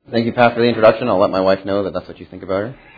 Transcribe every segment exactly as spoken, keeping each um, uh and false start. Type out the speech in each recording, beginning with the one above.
Thank you, Pat, for the introduction. I'll let my wife know that that's what you think about her.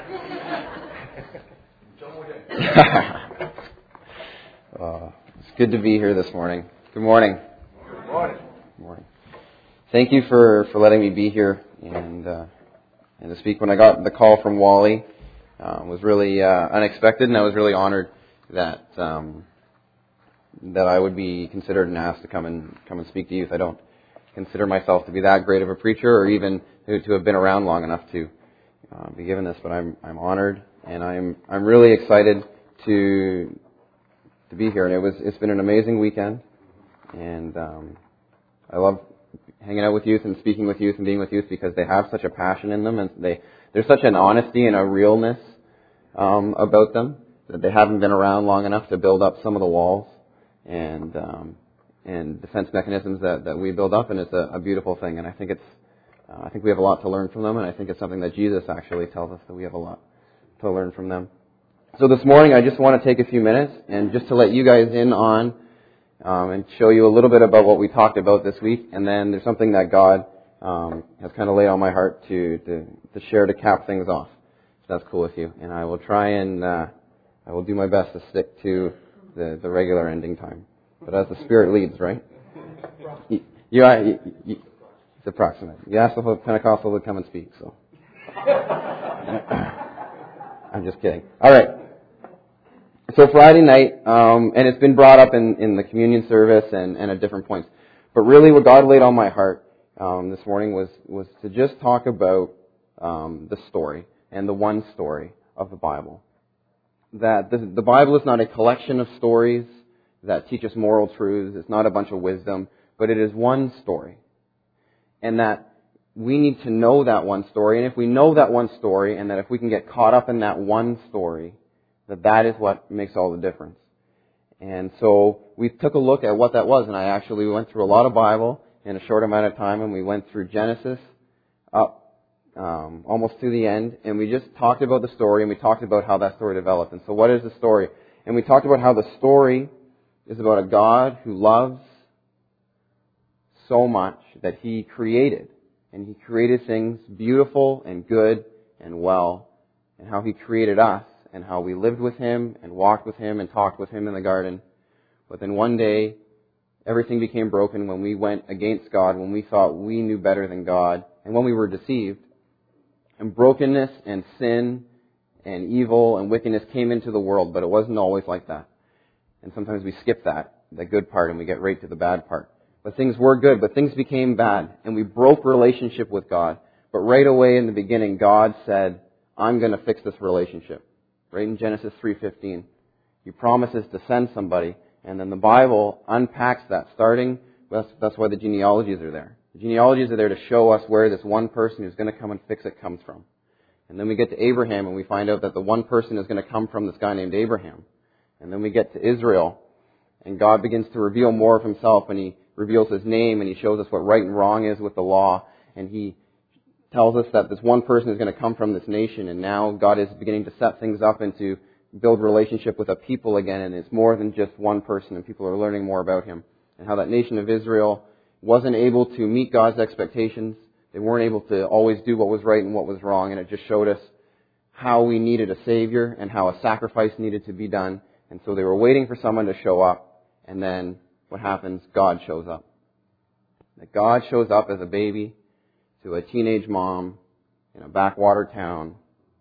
uh, it's good to be here this morning. Good morning. Good morning. Good morning. Thank you for, for letting me be here and uh, and to speak. When I got the call from Wally, uh, it was really uh, unexpected, and I was really honored that um, that I would be considered and asked to come and come and speak to youth. I don't consider myself to be that great of a preacher, or even to, to have been around long enough to uh, be given this. But I'm I'm honored, and I'm I'm really excited to to be here. And it was it's been an amazing weekend, and um, I love hanging out with youth and speaking with youth and being with youth because they have such a passion in them, and they there's such an honesty and a realness um, about them that they haven't been around long enough to build up some of the walls and um, and defense mechanisms that, that we build up, and it's a, a beautiful thing. And I think it's uh, I think we have a lot to learn from them, and I think it's something that Jesus actually tells us that we have a lot to learn from them. So this morning, I just want to take a few minutes and just to let you guys in on um, and show you a little bit about what we talked about this week, and then there's something that God um, has kind of laid on my heart to, to to share to cap things off. If that's cool with you, and I will try and uh, I will do my best to stick to the, the regular ending time. But as the Spirit leads, right? You, you, you, you, it's approximate. You asked if a Pentecostal would come and speak, so. I'm just kidding. All right. So Friday night, um, and it's been brought up in, in the communion service and, and at different points. But really what God laid on my heart um, this morning was, was to just talk about um, the story and the one story of the Bible. That the, the Bible is not a collection of stories that teach us moral truths. It's not a bunch of wisdom, but it is one story. And that we need to know that one story. And if we know that one story, and that if we can get caught up in that one story, that that is what makes all the difference. And so we took a look at what that was, and I actually went through a lot of Bible in a short amount of time, and we went through Genesis up um, almost to the end, and we just talked about the story, and we talked about how that story developed. And so what is the story? And we talked about how the story is about a God who loves so much that He created. And He created things beautiful and good and well. And how He created us and how we lived with Him and walked with Him and talked with Him in the garden. But then one day, everything became broken when we went against God, when we thought we knew better than God, and when we were deceived. And brokenness and sin and evil and wickedness came into the world, but it wasn't always like that. And sometimes we skip that, the good part, and we get right to the bad part. But things were good, but things became bad. And we broke relationship with God. But right away in the beginning, God said, I'm going to fix this relationship. Right in Genesis three fifteen. He promises to send somebody. And then the Bible unpacks that, starting, that's, that's why the genealogies are there. The genealogies are there to show us where this one person who's going to come and fix it comes from. And then we get to Abraham, and we find out that the one person is going to come from this guy named Abraham. And then we get to Israel, and God begins to reveal more of Himself, and He reveals His name, and He shows us what right and wrong is with the law, and He tells us that this one person is going to come from this nation, and now God is beginning to set things up and to build relationship with a people again, and it's more than just one person, and people are learning more about Him, and how that nation of Israel wasn't able to meet God's expectations. They weren't able to always do what was right and what was wrong, and it just showed us how we needed a Savior and how a sacrifice needed to be done. And so they were waiting for someone to show up, and then what happens? God shows up. That God shows up as a baby to a teenage mom in a backwater town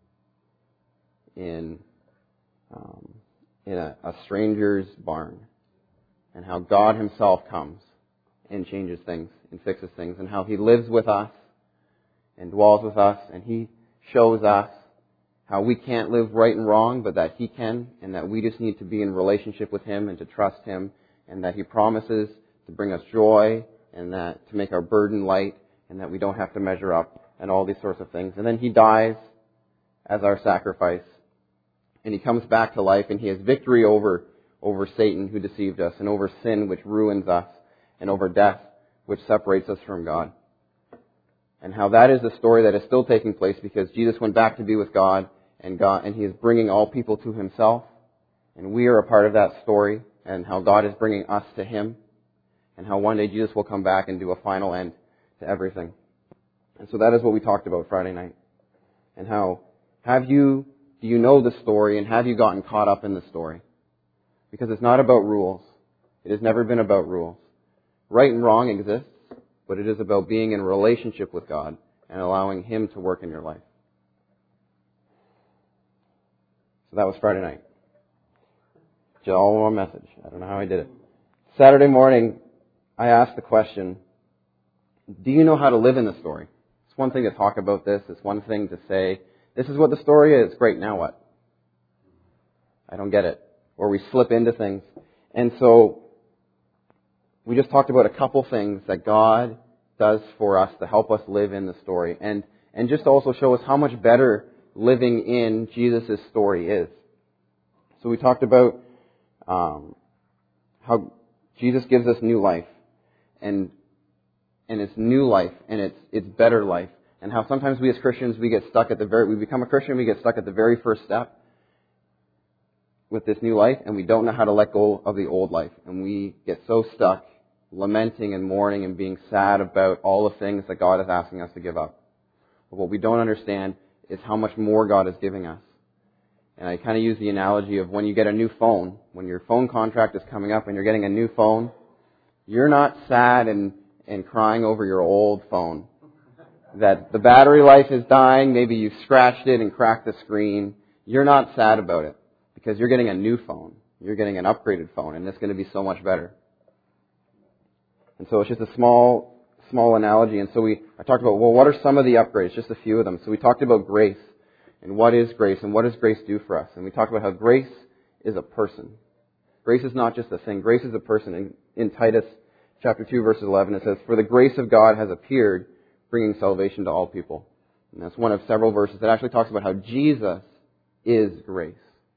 in um, in a, a stranger's barn, and how God Himself comes and changes things and fixes things, and how He lives with us and dwells with us, and He shows us how we can't live right and wrong, but that He can, and that we just need to be in relationship with Him and to trust Him, and that He promises to bring us joy, and that to make our burden light, and that we don't have to measure up, and all these sorts of things. And then He dies as our sacrifice, and He comes back to life, and He has victory over, over Satan who deceived us, and over sin which ruins us, and over death which separates us from God. And how that is a story that is still taking place because Jesus went back to be with God, and God, and He is bringing all people to Himself. And we are a part of that story, and how God is bringing us to Him, and how one day Jesus will come back and do a final end to everything. And so that is what we talked about Friday night. And how, have you, do you know the story, and have you gotten caught up in the story? Because it's not about rules. It has never been about rules. Right and wrong exists, but it is about being in relationship with God and allowing Him to work in your life. So that was Friday night. Just all one message. I don't know how I did it. Saturday morning, I asked the question, do you know how to live in the story? It's one thing to talk about this. It's one thing to say, this is what the story is. Great, now what? I don't get it. Or we slip into things. And so we just talked about a couple things that God does for us to help us live in the story. And, and just to also show us how much better living in Jesus' story is. So we talked about um, how Jesus gives us new life. And and it's new life, and it's it's better life. And how sometimes we as Christians, we get stuck at the very, we become a Christian, we get stuck at the very first step with this new life, and we don't know how to let go of the old life. And we get so stuck lamenting and mourning and being sad about all the things that God is asking us to give up. But what we don't understand is how much more God is giving us. And I kind of use the analogy of when you get a new phone, when your phone contract is coming up and you're getting a new phone, you're not sad and and crying over your old phone. That the battery life is dying, maybe you've scratched it and cracked the screen. You're not sad about it because you're getting a new phone. You're getting an upgraded phone, and it's going to be so much better. And so it's just a small, small analogy. And so we, I talked about, well, what are some of the upgrades? Just a few of them. So we talked about grace, and what is grace, and what does grace do for us? And we talked about how grace is a person. Grace is not just a thing. Grace is a person. In, in Titus chapter two, verse eleven, it says, "For the grace of God has appeared, bringing salvation to all people." And that's one of several verses that actually talks about how Jesus is grace.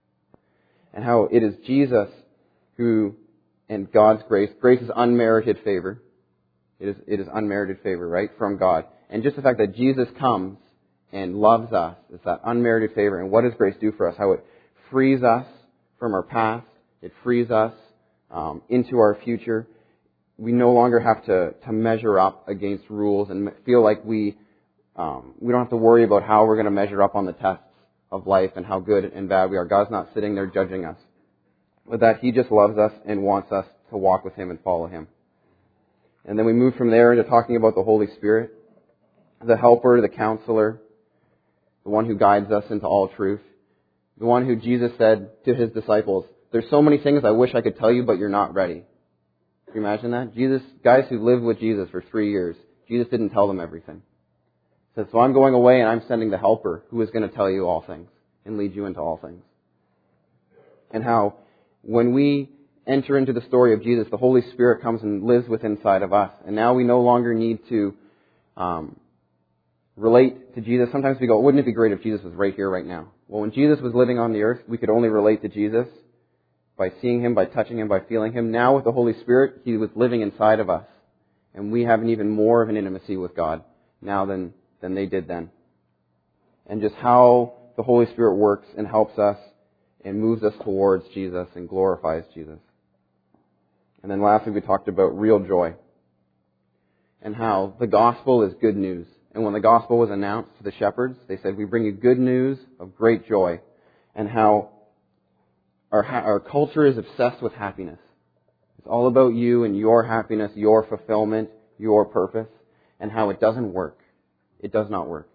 And how it is Jesus who, and God's grace, grace is unmerited favor. It is, it is unmerited favor, right, from God. And just the fact that Jesus comes and loves us, it's that unmerited favor. And what does grace do for us? How it frees us from our past. It frees us um, into our future. We no longer have to, to measure up against rules and feel like we um, we don't have to worry about how we're going to measure up on the tests of life and how good and bad we are. God's not sitting there judging us. But that He just loves us and wants us to walk with Him and follow Him. And then we move from there into talking about the Holy Spirit, the helper, the counselor, the one who guides us into all truth, the one who Jesus said to His disciples, "There's so many things I wish I could tell you, but you're not ready." Can you imagine that? Jesus, guys who lived with Jesus for three years, Jesus didn't tell them everything. He said, "So I'm going away and I'm sending the helper who is going to tell you all things and lead you into all things." And how when we enter into the story of Jesus, the Holy Spirit comes and lives within inside of us. And now we no longer need to um, relate to Jesus. Sometimes we go, wouldn't it be great if Jesus was right here, right now? Well, when Jesus was living on the earth, we could only relate to Jesus by seeing Him, by touching Him, by feeling Him. Now with the Holy Spirit, He was living inside of us. And we have an even more of an intimacy with God now than, than they did then. And just how the Holy Spirit works and helps us and moves us towards Jesus and glorifies Jesus. And then lastly, we talked about real joy and how the gospel is good news. And when the gospel was announced to the shepherds, they said, "We bring you good news of great joy." And how Our, our culture is obsessed with happiness. It's all about you and your happiness, your fulfillment, your purpose, and how it doesn't work. It does not work.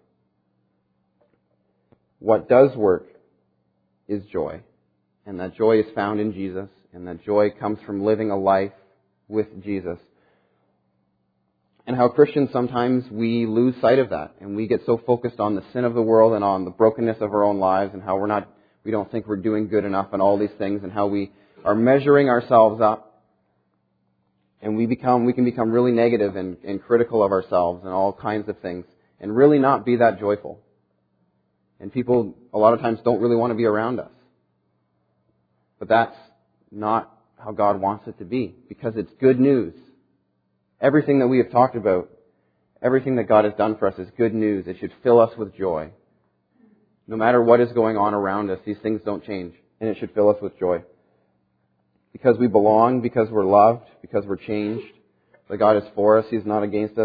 What does work is joy. And that joy is found in Jesus. And that joy comes from living a life with Jesus. And how Christians sometimes we lose sight of that. And we get so focused on the sin of the world and on the brokenness of our own lives and how we're not We don't think we're doing good enough and all these things, and how we are measuring ourselves up. And we become, we can become really negative and, and critical of ourselves and all kinds of things and really not be that joyful. And people a lot of times don't really want to be around us. But that's not how God wants it to be, because it's good news. Everything that we have talked about, everything that God has done for us is good news. It should fill us with joy. No matter what is going on around us, these things don't change. And it should fill us with joy. Because we belong, because we're loved, because we're changed. That God is for us, He's not against us.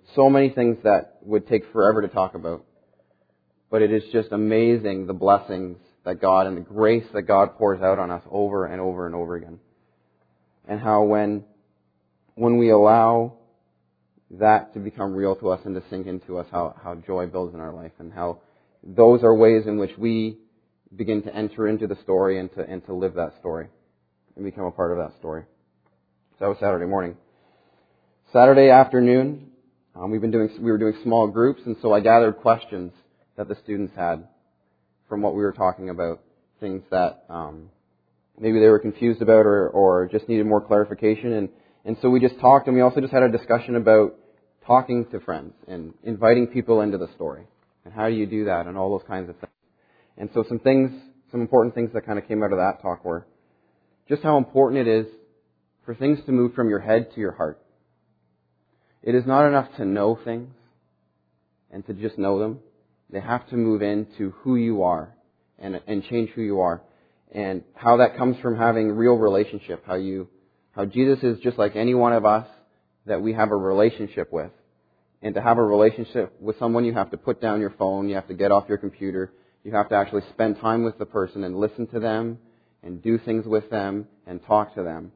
so many things that would take forever to talk about. But it is just amazing the blessings that God and the grace that God pours out on us over and over and over again. And how when when we allow that to become real to us and to sink into us, how, how joy builds in our life, and how those are ways in which we begin to enter into the story and to and to live that story and become a part of that story. So that was Saturday morning. Saturday afternoon, um, we've been doing we were doing small groups, and so I gathered questions that the students had from what we were talking about, things that um, maybe they were confused about or, or just needed more clarification. And, and so we just talked, and we also just had a discussion about talking to friends and inviting people into the story. And how do you do that, and all those kinds of things. And so some things, some important things that kind of came out of that talk were just how important it is for things to move from your head to your heart. It is not enough to know things and to just know them. They have to move into who you are and and change who you are. And how that comes from having real relationship. How you, how Jesus is just like any one of us that we have a relationship with. And to have a relationship with someone, you have to put down your phone, you have to get off your computer, you have to actually spend time with the person and listen to them and do things with them and talk to them.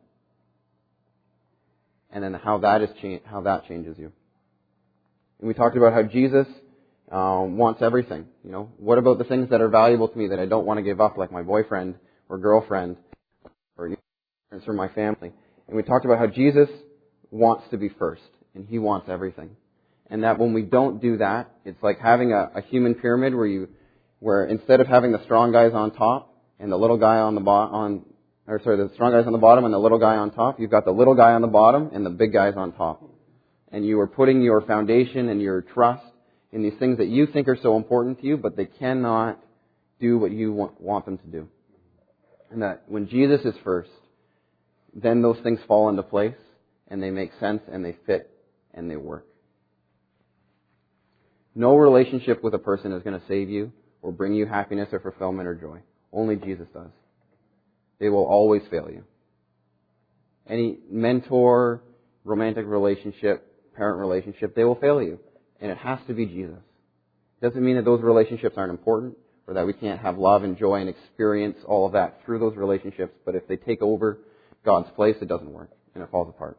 And then how that is cha- how that changes you. And we talked about how Jesus Um, wants everything. You know, what about the things that are valuable to me that I don't want to give up, like my boyfriend or girlfriend or you know, or my family? And we talked about how Jesus wants to be first, and He wants everything. And that when we don't do that, it's like having a, a human pyramid where you, where instead of having the strong guys on top and the little guy on the bo- on, or sorry, the strong guys on the bottom and the little guy on top, you've got the little guy on the bottom and the big guys on top. And you are putting your foundation and your trust in these things that you think are so important to you, but they cannot do what you want, want them to do. And that when Jesus is first, then those things fall into place, and they make sense, and they fit, and they work. No relationship with a person is going to save you or bring you happiness or fulfillment or joy. Only Jesus does. They will always fail you. Any mentor, romantic relationship, parent relationship, they will fail you. And it has to be Jesus. It doesn't mean that those relationships aren't important or that we can't have love and joy and experience all of that through those relationships. But if they take over God's place, it doesn't work and it falls apart.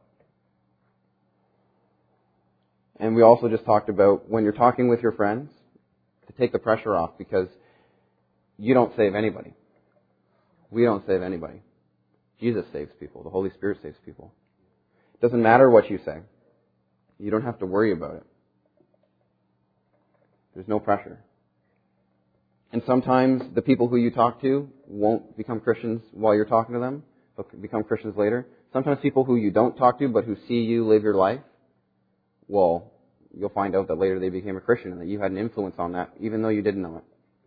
And we also just talked about when you're talking with your friends, to take the pressure off, because you don't save anybody. We don't save anybody. Jesus saves people. The Holy Spirit saves people. It doesn't matter what you say. You don't have to worry about it. There's no pressure. And sometimes the people who you talk to won't become Christians while you're talking to them, but become Christians later. Sometimes people who you don't talk to but who see you live your life, well, you'll find out that later they became a Christian and that you had an influence on that, even though you didn't know it.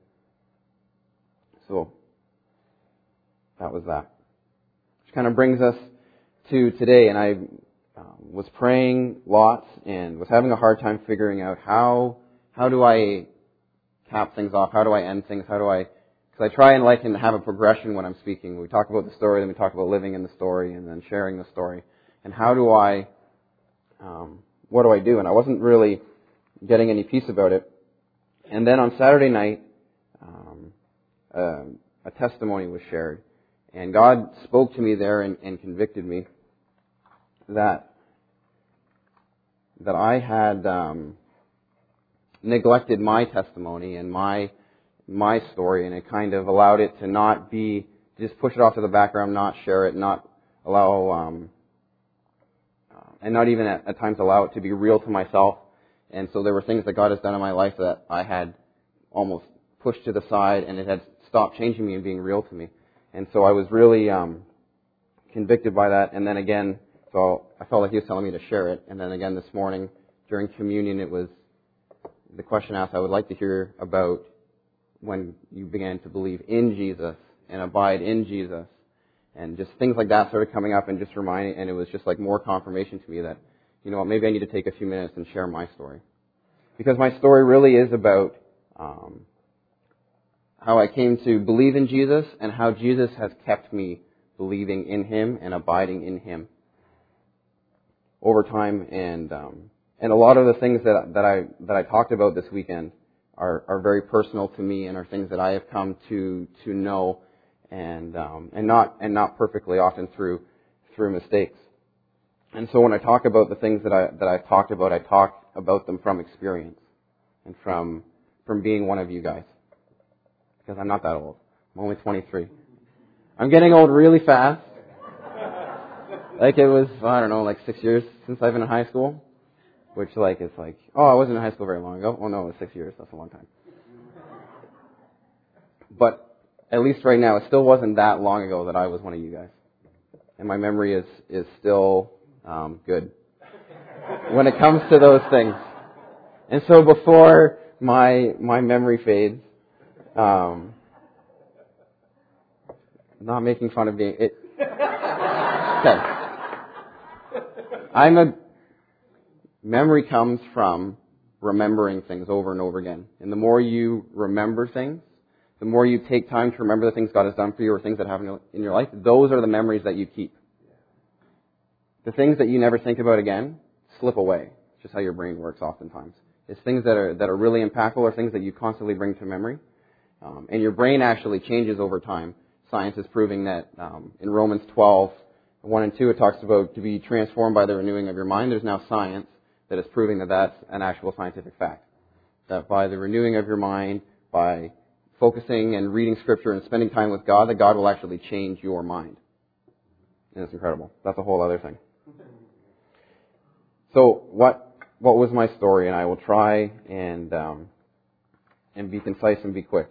So, that was that. Which kind of brings us to today, and I um, was praying lots and was having a hard time figuring out how How do I cap things off? How do I end things? How do I... Because I try and like and have a progression when I'm speaking. We talk about the story, then we talk about living in the story, and then sharing the story. And how do I... Um, what do I do? And I wasn't really getting any peace about it. And then on Saturday night, um, uh, a testimony was shared. And God spoke to me there and, and convicted me that that I had... Um, neglected my testimony and my my story, and it kind of allowed it to not be, just push it off to the background, not share it, not allow, um, and not even at, at times allow it to be real to myself. And so there were things that God has done in my life that I had almost pushed to the side, and it had stopped changing me and being real to me. And so I was really um, convicted by that. And then again, so I felt like He was telling me to share it. And then again this morning during communion, it was the question asked, I would like to hear about when you began to believe in Jesus and abide in Jesus. And just things like that started coming up and just reminding, and it was just like more confirmation to me that, you know what, maybe I need to take a few minutes and share my story. Because my story really is about um, how I came to believe in Jesus and how Jesus has kept me believing in Him and abiding in Him over time. And um, And a lot of the things that, that I, that I talked about this weekend are, are very personal to me and are things that I have come to, to know and, um, and not, and not perfectly, often through, through mistakes. And so when I talk about the things that I, that I've talked about, I talk about them from experience and from, from being one of you guys. Because I'm not that old. I'm only twenty-three. I'm getting old really fast. Like it was, I don't know, like six years since I've been in high school. Which like is like, oh, I wasn't in high school very long ago. Oh no, it was six years. That's a long time. But at least right now, it still wasn't that long ago that I was one of you guys. And my memory is, is still um, good when it comes to those things. And so before my my memory fades, um, not making fun of being it. Okay, I'm a memory comes from remembering things over and over again. And the more you remember things, the more you take time to remember the things God has done for you or things that happen in your life, those are the memories that you keep. The things that you never think about again slip away. It's just how your brain works oftentimes. It's things that are that are really impactful or things that you constantly bring to memory. Um, and your brain actually changes over time. Science is proving that um, in Romans twelve, one and two, it talks about to be transformed by the renewing of your mind. There's now science that is proving that that's an actual scientific fact. That by the renewing of your mind, by focusing and reading Scripture and spending time with God, that God will actually change your mind. And it's incredible. That's a whole other thing. So what what was my story? And I will try and um, and be concise and be quick.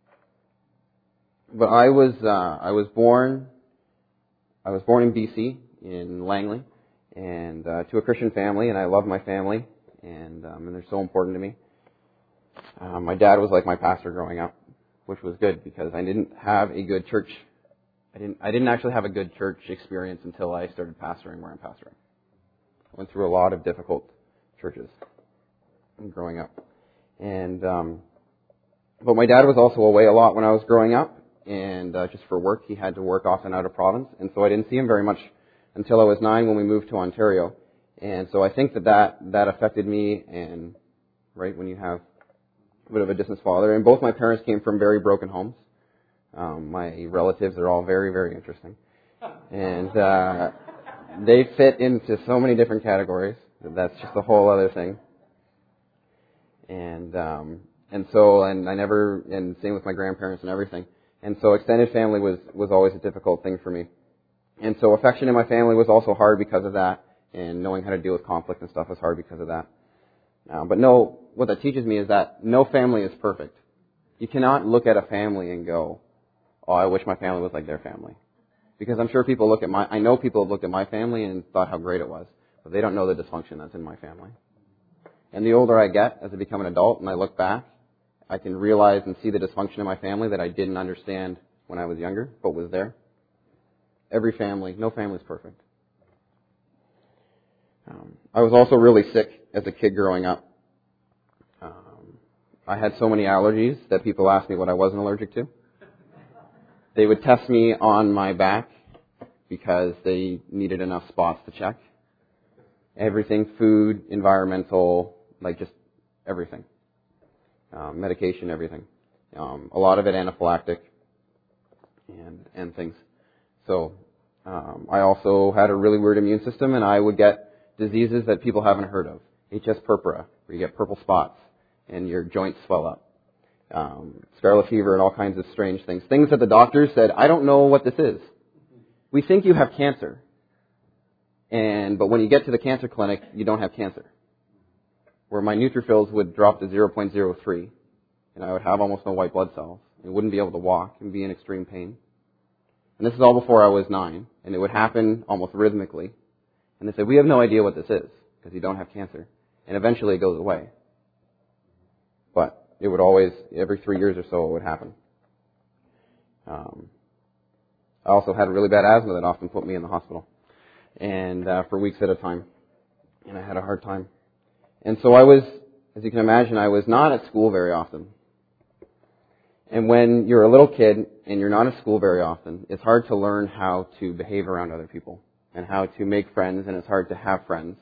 But I was uh, I was born I was born in B C in Langley. And uh, to a Christian family, and I love my family, and um, and they're so important to me. Um, my dad was like my pastor growing up, which was good because I didn't have a good church. I didn't. I didn't actually have a good church experience until I started pastoring where I'm pastoring. I went through a lot of difficult churches growing up, and um, but my dad was also away a lot when I was growing up, and uh, just for work, he had to work often out of province, and so I didn't see him very much until I was nine when we moved to Ontario. And so I think that that, that affected me, and right when you have a bit of a distant father. And both my parents came from very broken homes. Um, my relatives are all very, very interesting. And uh, they fit into so many different categories. That's just a whole other thing. And um, and so, and I never, and same with my grandparents and everything. And so extended family was, was always a difficult thing for me. And so affection in my family was also hard because of that, and knowing how to deal with conflict and stuff was hard because of that. Uh, but no, what that teaches me is that no family is perfect. You cannot look at a family and go, oh, I wish my family was like their family. Because I'm sure people look at my, I know people have looked at my family and thought how great it was, but they don't know the dysfunction that's in my family. And the older I get, as I become an adult and I look back, I can realize and see the dysfunction in my family that I didn't understand when I was younger, but was there. Every family, no family is perfect. Um, I was also really sick as a kid growing up. Um, I had so many allergies that people asked me what I wasn't allergic to. They would test me on my back because they needed enough spots to check. Everything, food, environmental, like just everything. Um, medication, everything. Um, a lot of it anaphylactic and, and things. So um, I also had a really weird immune system, and I would get diseases that people haven't heard of. H S purpura, where you get purple spots and your joints swell up. Um, scarlet fever and all kinds of strange things. Things that the doctors said, I don't know what this is. We think you have cancer. And but when you get to the cancer clinic, you don't have cancer. Where my neutrophils would drop to zero point zero three, and I would have almost no white blood cells, and wouldn't be able to walk and be in extreme pain. And this is all before I was nine, and it would happen almost rhythmically. And they said, we have no idea what this is, because you don't have cancer. And eventually it goes away. But it would always, every three years or so, it would happen. Um, I also had really bad asthma that often put me in the hospital, and uh, for weeks at a time. And I had a hard time. And so I was, as you can imagine, I was not at school very often. And when you're a little kid and you're not at school very often, it's hard to learn how to behave around other people and how to make friends, and it's hard to have friends.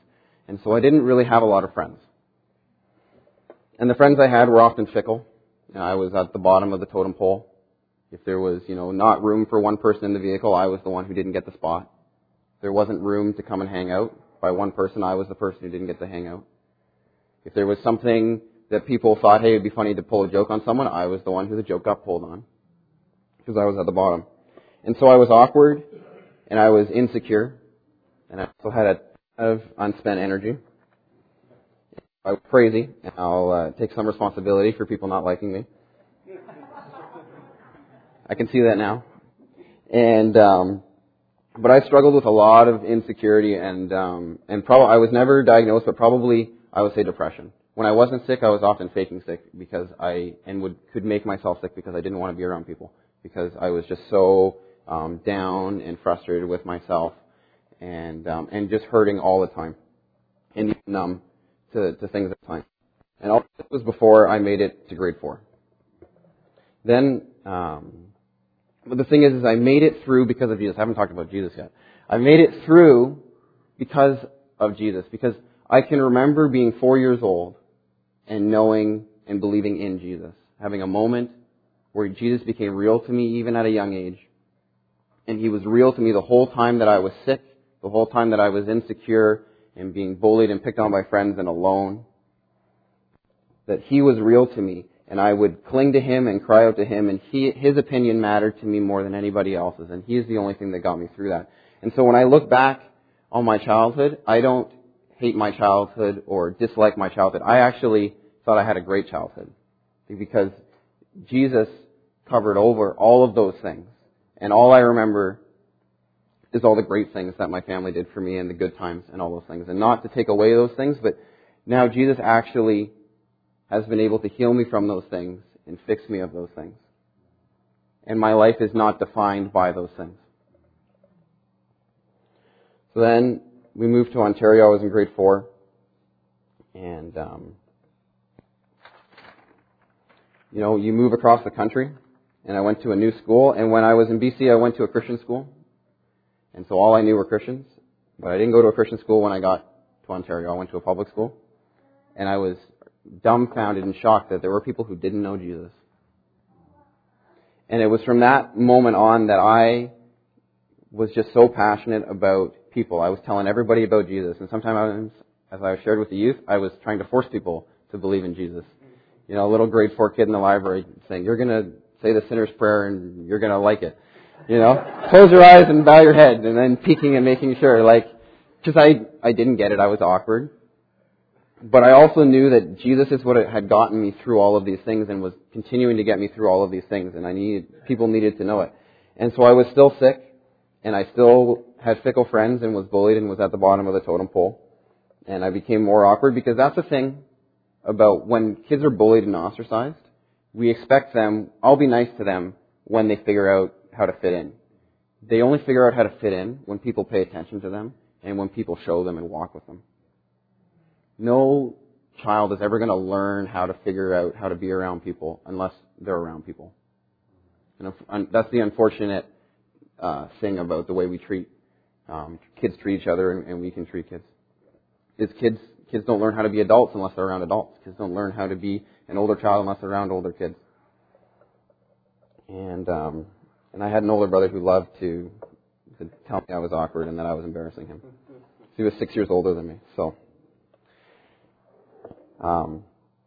And so I didn't really have a lot of friends. And the friends I had were often fickle. You know, I was at the bottom of the totem pole. If there was, you know, not room for one person in the vehicle, I was the one who didn't get the spot. If there wasn't room to come and hang out by one person, I was the person who didn't get to hang out. If there was something that people thought, hey, it'd be funny to pull a joke on someone, I was the one who the joke got pulled on. Because I was at the bottom. And so I was awkward, and I was insecure, and I also had a ton of unspent energy. I was crazy, and I'll uh, take some responsibility for people not liking me. I can see that now. And, um, but I struggled with a lot of insecurity, and, um, and probably, I was never diagnosed, but probably, I would say depression. When I wasn't sick, I was often faking sick because I, and would, could make myself sick because I didn't want to be around people. Because I was just so, um, down and frustrated with myself, and, um, and just hurting all the time. And even numb to, to things at the time. And all this was before I made it to grade four. Then, um, but the thing is, is I made it through because of Jesus. I haven't talked about Jesus yet. I made it through because of Jesus. Because I can remember being four years old and knowing and believing in Jesus. Having a moment where Jesus became real to me even at a young age. And He was real to me the whole time that I was sick, the whole time that I was insecure and being bullied and picked on by friends and alone. That He was real to me. And I would cling to Him and cry out to Him, and he, His opinion mattered to me more than anybody else's, and He is the only thing that got me through that. And so when I look back on my childhood, I don't hate my childhood or dislike my childhood. I actually thought I had a great childhood, because Jesus covered over all of those things. And all I remember is all the great things that my family did for me and the good times and all those things. And not to take away those things, but now Jesus actually has been able to heal me from those things and fix me of those things. And my life is not defined by those things. So then we moved to Ontario. I was in grade four. And, um, you know, you move across the country. And I went to a new school. And when I was in B C, I went to a Christian school. And so all I knew were Christians. But I didn't go to a Christian school when I got to Ontario. I went to a public school. And I was dumbfounded and shocked that there were people who didn't know Jesus. And it was from that moment on that I was just so passionate about people. I was telling everybody about Jesus. And sometimes, as I shared with the youth, I was trying to force people to believe in Jesus. You know, a little grade four kid in the library saying, you're going to say the sinner's prayer and you're going to like it. You know, close your eyes and bow your head, and then peeking and making sure. Like, because I, I didn't get it. I was awkward. But I also knew that Jesus is what had gotten me through all of these things and was continuing to get me through all of these things. And I needed, people needed to know it. And so I was still sick, and I still had fickle friends and was bullied and was at the bottom of the totem pole. And I became more awkward because that's the thing about when kids are bullied and ostracized. We expect them, I'll be nice to them when they figure out how to fit in. They only figure out how to fit in when people pay attention to them and when people show them and walk with them. No child is ever going to learn how to figure out how to be around people unless they're around people. And that's the unfortunate uh, thing about the way we treat um, kids treat each other, and, and we can treat kids. Is kids kids don't learn how to be adults unless they're around adults. Kids don't learn how to be an older child unless they're around older kids. And um, and I had an older brother who loved to to tell me I was awkward and that I was embarrassing him. He was six years older than me, so. Um,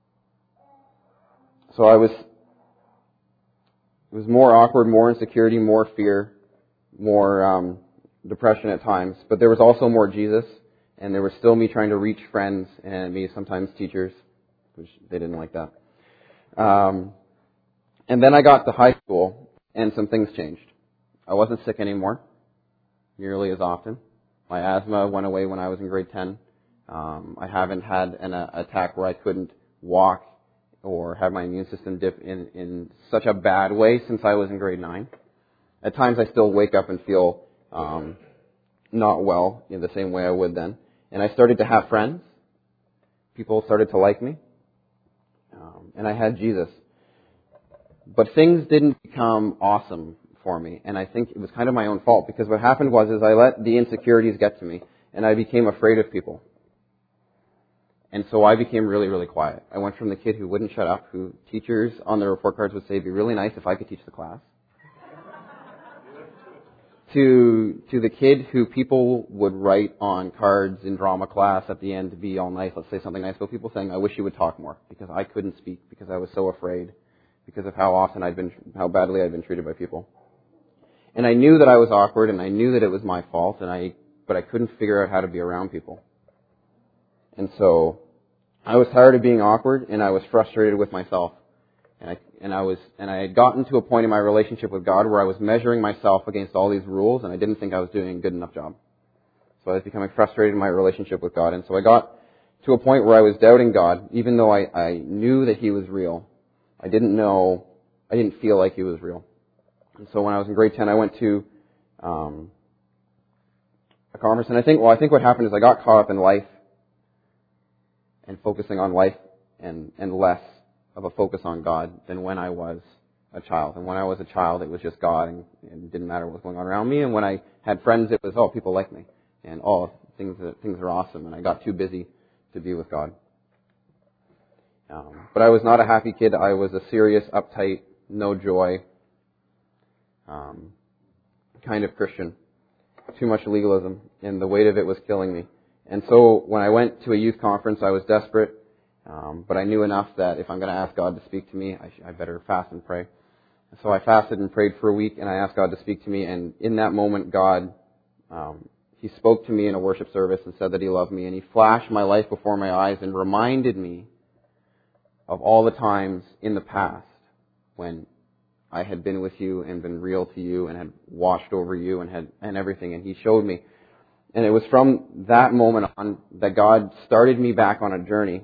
so I was, it was more awkward, more insecurity, more fear, more um, depression at times. But there was also more Jesus, and there was still me trying to reach friends and me sometimes teachers, which they didn't like that. Um, and then I got to high school, and some things changed. I wasn't sick anymore, nearly as often. My asthma went away when I was in grade ten. Um, I haven't had an uh, attack where I couldn't walk or have my immune system dip in, in such a bad way since I was in grade nine. At times I still wake up and feel um, not well in the same way I would then. And I started to have friends. People started to like me. Um, and I had Jesus. But things didn't become awesome for me. And I think it was kind of my own fault, because what happened was is I let the insecurities get to me and I became afraid of people. And so I became really, really quiet. I went from the kid who wouldn't shut up, who teachers on their report cards would say, it'd be really nice if I could teach the class, to to the kid who people would write on cards in drama class at the end to be all nice, let's say something nice about people, saying, I wish you would talk more, because I couldn't speak, because I was so afraid, because of how often I'd been, how badly I'd been treated by people. And I knew that I was awkward, and I knew that it was my fault, and I, but I couldn't figure out how to be around people. And so I was tired of being awkward, and I was frustrated with myself. And I, and I was, and I had gotten to a point in my relationship with God where I was measuring myself against all these rules, and I didn't think I was doing a good enough job. So I was becoming frustrated in my relationship with God. And so I got to a point where I was doubting God, even though I, I knew that He was real. I didn't know, I didn't feel like He was real. And so when I was in grade ten, I went to um, a conference, and I think, well, I think what happened is I got caught up in life and focusing on life and, and less of a focus on God than when I was a child. And when I was a child, it was just God, and, and it didn't matter what was going on around me. And when I had friends, it was, oh, people like me, and oh, things are, things are awesome. And I got too busy to be with God. Um, but I was not a happy kid. I was a serious, uptight, no joy um, kind of Christian. Too much legalism, and the weight of it was killing me. And so when I went to a youth conference, I was desperate. Um, but I knew enough that if I'm going to ask God to speak to me, I, sh- I better fast and pray. And so I fasted and prayed for a week, and I asked God to speak to me. And in that moment, God, um, He spoke to me in a worship service and said that He loved me. And He flashed my life before my eyes and reminded me of all the times in the past when I had been with you and been real to you and had watched over you and had and everything. And He showed me. And it was from that moment on that God started me back on a journey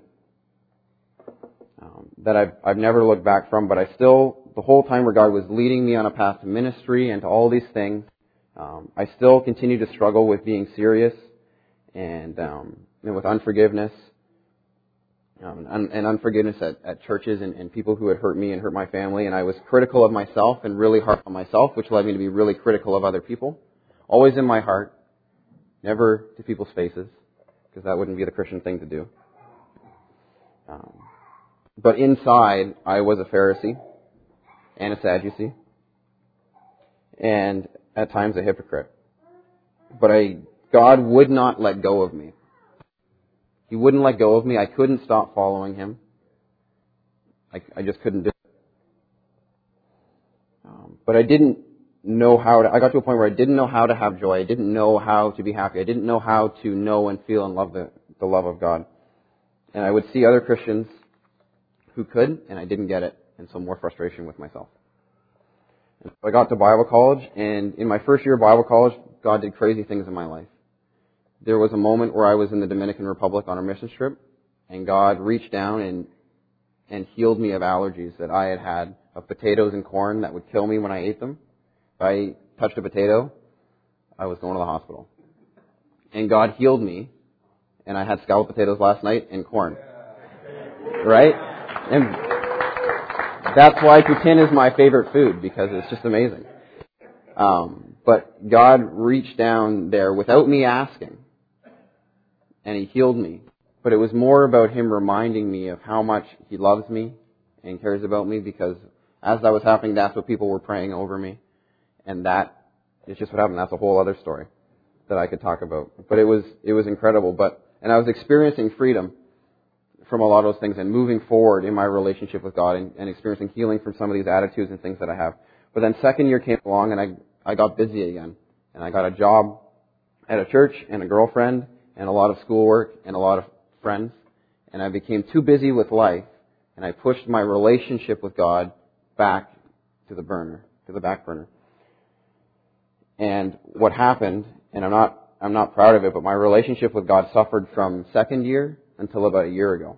Um, that I've, I've never looked back from, but I still, the whole time where God was leading me on a path to ministry and to all these things, um, I still continue to struggle with being serious and, um, and with unforgiveness, um, and, and unforgiveness at, at churches and, and people who had hurt me and hurt my family. And I was critical of myself and really hard on myself, which led me to be really critical of other people. Always in my heart, never to people's faces, because that wouldn't be the Christian thing to do. Um, But inside, I was a Pharisee and a Sadducee, and at times a hypocrite. But I, God would not let go of me. He wouldn't let go of me. I couldn't stop following Him. I, I just couldn't do it. Um, but I didn't know how to, I got to a point where I didn't know how to have joy. I didn't know how to be happy. I didn't know how to know and feel and love the, the love of God. And I would see other Christians who could, and I didn't get it, and so more frustration with myself. And so I got to Bible college, and in my first year of Bible college, God did crazy things in my life. There was a moment where I was in the Dominican Republic on a mission trip, and God reached down and and healed me of allergies that I had had, of potatoes and corn that would kill me when I ate them. If I touched a potato, I was going to the hospital. And God healed me, and I had scalloped potatoes last night and corn. Right? And that's why poutine is my favorite food, because it's just amazing. Um, but God reached down there without me asking, and He healed me. But it was more about Him reminding me of how much He loves me and cares about me, because as that was happening, that's what people were praying over me. And that is just what happened. That's a whole other story that I could talk about. But it was it was incredible. But and I was experiencing freedom from a lot of those things and moving forward in my relationship with God, and, and experiencing healing from some of these attitudes and things that I have. But then second year came along, and I I got busy again. And I got a job at a church and a girlfriend and a lot of schoolwork and a lot of friends. And I became too busy with life, and I pushed my relationship with God back to the burner, to the back burner. And what happened, and I'm not I'm not proud of it, but my relationship with God suffered from second year until about a year ago.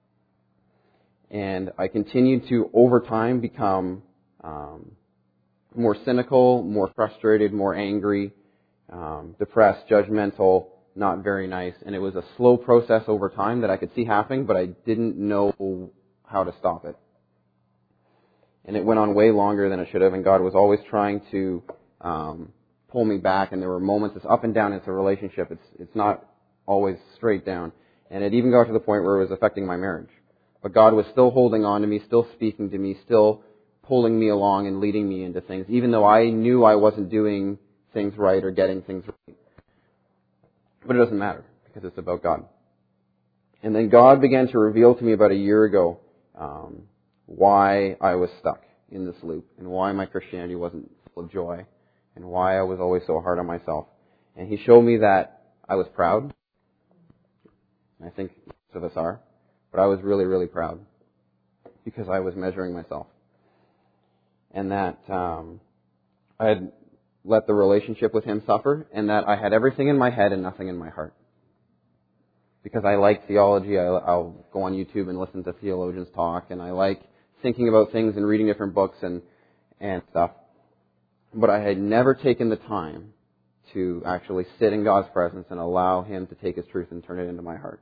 And I continued to, over time, become um, more cynical, more frustrated, more angry, um, depressed, judgmental, not very nice. And it was a slow process over time that I could see happening, but I didn't know how to stop it. And it went on way longer than it should have, and God was always trying to um, pull me back, and there were moments, it's up and down, it's a relationship, it's it's not always straight down. And it even got to the point where it was affecting my marriage. But God was still holding on to me, still speaking to me, still pulling me along and leading me into things, even though I knew I wasn't doing things right or getting things right. But it doesn't matter, because it's about God. And then God began to reveal to me about a year ago um, why I was stuck in this loop, and why my Christianity wasn't full of joy, and why I was always so hard on myself. And He showed me that I was proud. I think most of us are. But I was really, really proud because I was measuring myself. And that um, I had let the relationship with Him suffer, and that I had everything in my head and nothing in my heart. Because I like theology, I, I'll go on YouTube and listen to theologians talk, and I like thinking about things and reading different books and, and stuff. But I had never taken the time to actually sit in God's presence and allow Him to take His truth and turn it into my heart.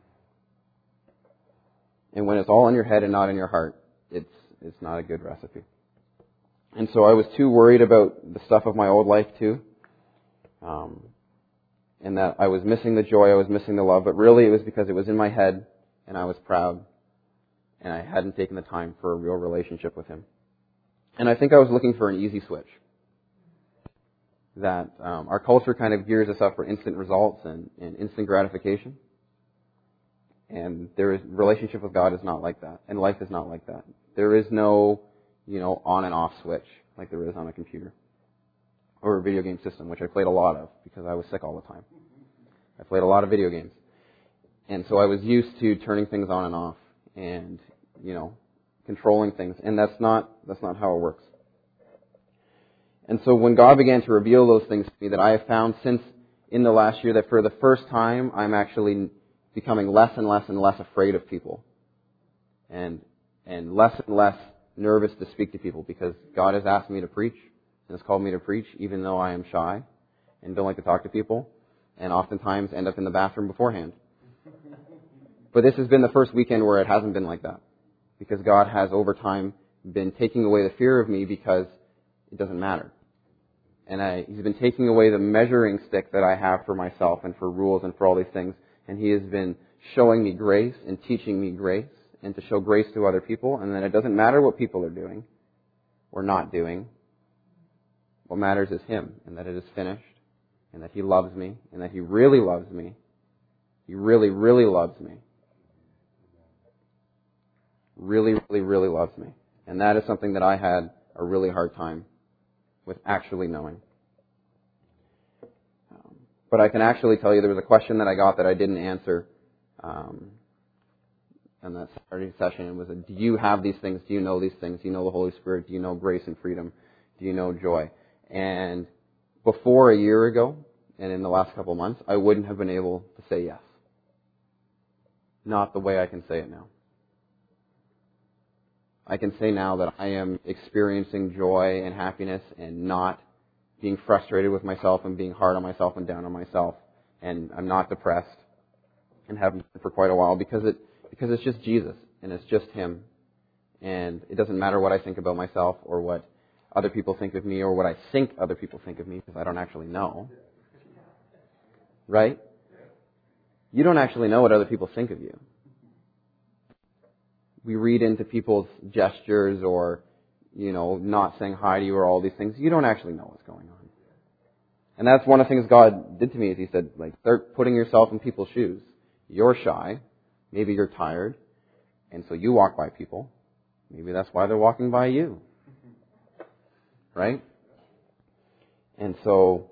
And when it's all in your head and not in your heart, it's it's not a good recipe. And so I was too worried about the stuff of my old life too. Um, and that I was missing the joy, I was missing the love, but really it was because it was in my head and I was proud and I hadn't taken the time for a real relationship with Him. And I think I was looking for an easy switch. That um, our culture kind of gears us up for instant results and, and instant gratification. And there is relationship with God is not like that, and life is not like that. There is no, you know, on and off switch like there is on a computer or a video game system, which I played a lot of because I was sick all the time. I played a lot of video games, and so I was used to turning things on and off, and you know, controlling things, and that's not that's not how it works. And so when God began to reveal those things to me, that I have found since in the last year that for the first time I'm actually becoming less and less and less afraid of people, and and less and less nervous to speak to people, because God has asked me to preach and has called me to preach, even though I am shy and don't like to talk to people, and oftentimes end up in the bathroom beforehand. But this has been the first weekend where it hasn't been like that, because God has over time been taking away the fear of me because it doesn't matter. And I, He's been taking away the measuring stick that I have for myself and for rules and for all these things. And He has been showing me grace and teaching me grace and to show grace to other people. And then it doesn't matter what people are doing or not doing. What matters is Him, and that it is finished, and that He loves me, and that He really loves me. He really, really loves me. Really, really, really loves me. And that is something that I had a really hard time with actually knowing. Um, but I can actually tell you there was a question that I got that I didn't answer um, in that Saturday session. It was, a, do you have these things? Do you know these things? Do you know the Holy Spirit? Do you know grace and freedom? Do you know joy? And before a year ago, and in the last couple of months, I wouldn't have been able to say yes. Not the way I can say it now. I can say now that I am experiencing joy and happiness and not being frustrated with myself and being hard on myself and down on myself. And I'm not depressed and haven't been for quite a while because it because it's just Jesus and it's just Him. And it doesn't matter what I think about myself or what other people think of me or what I think other people think of me, because I don't actually know. Right? You don't actually know what other people think of you. We read into people's gestures or, you know, not saying hi to you or all these things. You don't actually know what's going on. And that's one of the things God did to me is He said, like, start putting yourself in people's shoes. You're shy. Maybe you're tired. And so you walk by people. Maybe that's why they're walking by you. Right? And so,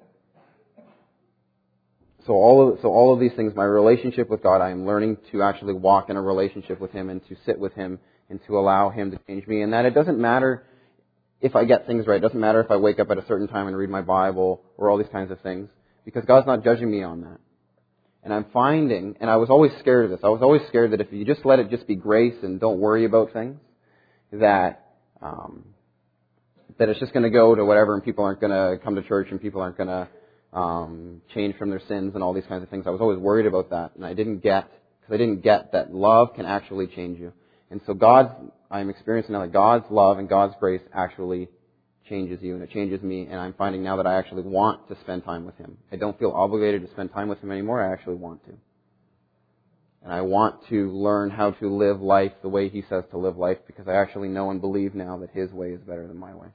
so all of, so all of these things, my relationship with God, I am learning to actually walk in a relationship with Him and to sit with Him and to allow Him to change me. And that it doesn't matter if I get things right. It doesn't matter if I wake up at a certain time and read my Bible or all these kinds of things, because God's not judging me on that. And I'm finding, and I was always scared of this, I was always scared that if you just let it just be grace and don't worry about things, that um, that it's just going to go to whatever, and people aren't going to come to church, and people aren't going to um, change from their sins and all these kinds of things. I was always worried about that, and I didn't get, because I didn't get that love can actually change you. And so God's, I'm experiencing now that God's love and God's grace actually changes you, and it changes me, and I'm finding now that I actually want to spend time with Him. I don't feel obligated to spend time with Him anymore. I actually want to. And I want to learn how to live life the way He says to live life, because I actually know and believe now that His way is better than my way.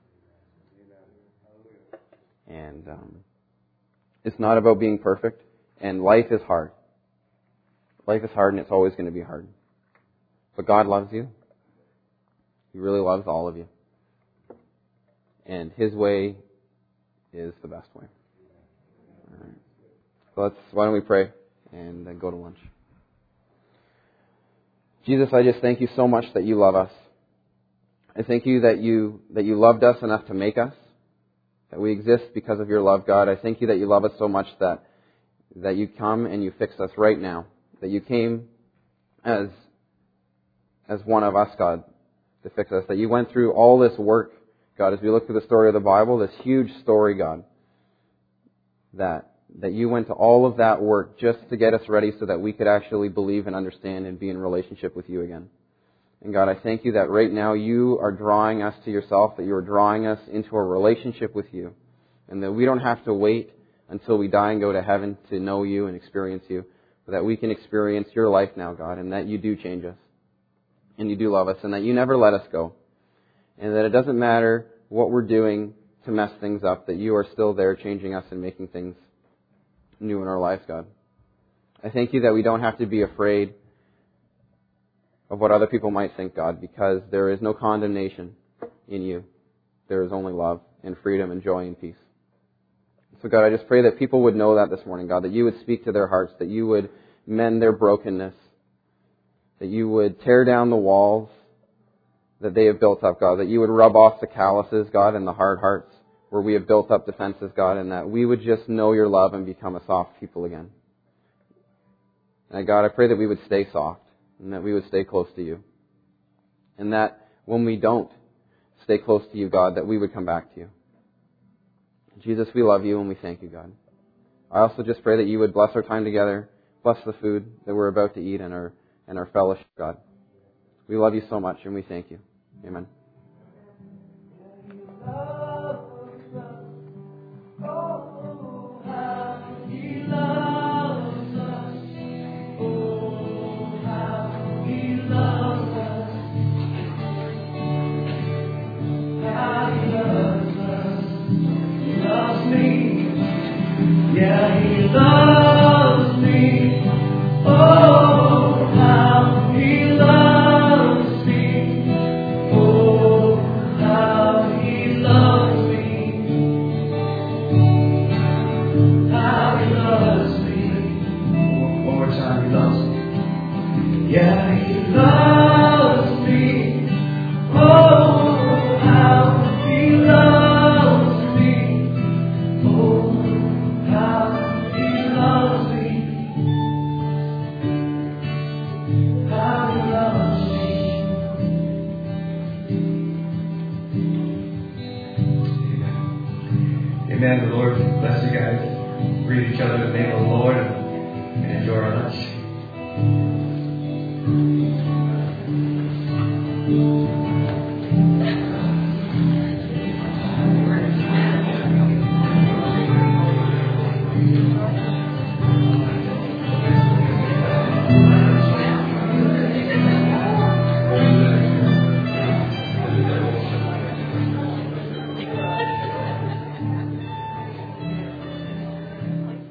And um, it's not about being perfect. And life is hard. Life is hard, and it's always going to be hard. But God loves you. He really loves all of you. And His way is the best way. All right. So let's, why don't we pray and then go to lunch. Jesus, I just thank You so much that You love us. I thank You that You that You loved us enough to make us, that we exist because of Your love, God. I thank You that You love us so much that that You come and You fix us right now, that You came as as one of us, God, to fix us, that You went through all this work, God, as we look through the story of the Bible, this huge story, God, that that You went to all of that work just to get us ready so that we could actually believe and understand and be in relationship with You again. And God, I thank You that right now You are drawing us to Yourself, that You are drawing us into a relationship with You, and that we don't have to wait until we die and go to heaven to know You and experience You, but that we can experience Your life now, God, and that You do change us, and You do love us, and that You never let us go, and that it doesn't matter what we're doing to mess things up, that You are still there changing us and making things new in our lives, God. I thank You that we don't have to be afraid of what other people might think, God, because there is no condemnation in You. There is only love and freedom and joy and peace. So God, I just pray that people would know that this morning, God, that You would speak to their hearts, that You would mend their brokenness, that You would tear down the walls that they have built up, God, that You would rub off the calluses, God, and the hard hearts where we have built up defenses, God, and that we would just know Your love and become a soft people again. And God, I pray that we would stay soft and that we would stay close to You. And that when we don't stay close to You, God, that we would come back to You. Jesus, we love You and we thank You, God. I also just pray that You would bless our time together, bless the food that we're about to eat and our, and our fellowship, God. We love You so much and we thank You. Amen. Yeah, He loves me. Oh, how He loves me. Oh, how He loves me. How He loves me. One more time, He loves me. Yeah, He loves me. Oh, how He loves me. Oh, how He loves me, how He loves me. Amen. Amen. The Lord bless you guys. Greet each other in the name of the Lord and enjoy our lunch.